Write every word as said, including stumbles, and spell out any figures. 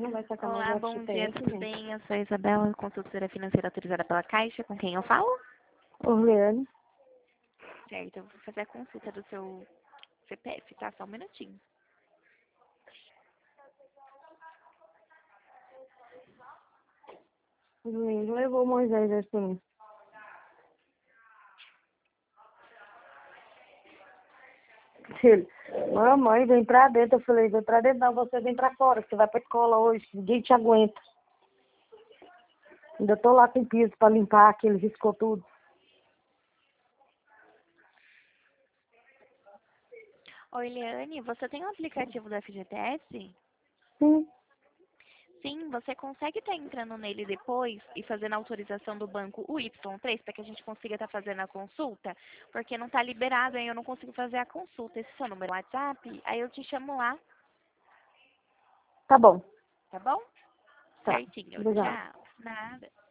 não vai sacar mais Olá, o bom dia, F G T S, tudo gente. bem? Eu sou a Isabela, consultora financeira autorizada pela Caixa, com quem eu falo? Orleane. Certo, eu vou fazer a consulta do seu C P F, tá? Só um minutinho. Orleane levou o Moisés assim. Ele, mamãe, vem pra dentro. Eu falei, vem pra dentro não, você vem pra fora, que você vai pra escola hoje, ninguém te aguenta. Ainda tô lá com o piso pra limpar, que ele riscou tudo. Oi, Eliane, você tem o aplicativo do F G T S? Sim, Sim, você consegue estar entrando nele depois e fazendo a autorização do banco o Y três para que a gente consiga estar fazendo a consulta? Porque não está liberado, aí eu não consigo fazer a consulta. Esse é o seu número no WhatsApp, aí eu te chamo lá, tá bom. tá bom? Tá, Certinho. obrigada. Tchau. Nada.